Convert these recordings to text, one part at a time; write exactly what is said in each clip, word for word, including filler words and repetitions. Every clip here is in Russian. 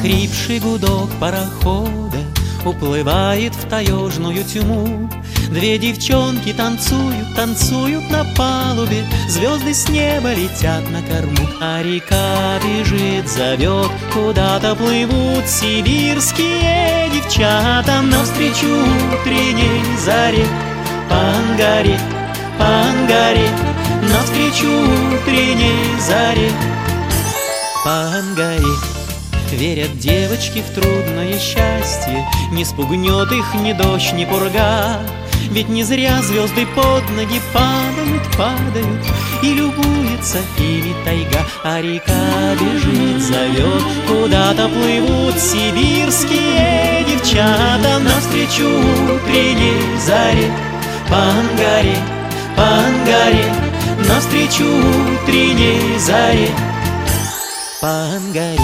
Охрипший гудок парохода уплывает в таежную тьму. Две девчонки танцуют, танцуют на палубе, звезды с неба летят на корму. А река бежит, зовет, куда-то плывут сибирские девчата. Навстречу утренней заре по Ангаре, по Ангаре, навстречу утренней заре по Ангаре. Верят девочки в трудное счастье, не спугнет их ни дождь, ни пурга. Ведь не зря звезды под ноги падают, падают, и любуется ими тайга. А река бежит, зовет, куда-то плывут сибирские девчата. Навстречу утренней заре по Ангаре, по Ангаре, навстречу утренней заре по Ангаре.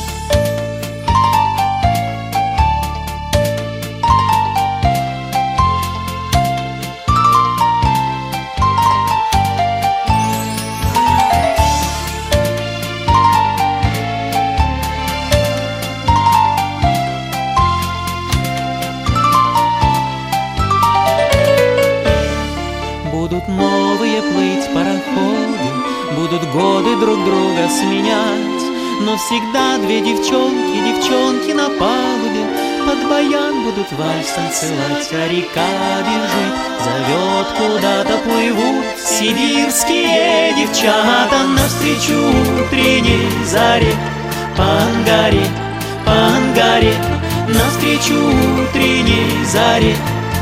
Будут новые плыть пароходы, будут годы друг друга сменять, но всегда две девчонки, девчонки на палубе под баян будут вальс танцевать. А река бежит, зовет, куда-то плывут сибирские девчата. Навстречу утренней заре по Ангаре, по Ангаре, навстречу утренней заре.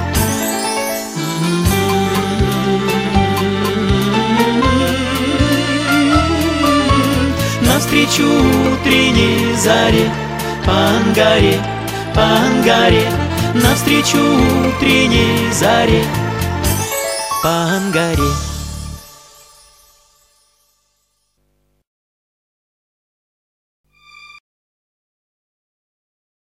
Навстречу утренней заре по Ангаре, по Ангаре, навстречу утренней заре по Ангаре.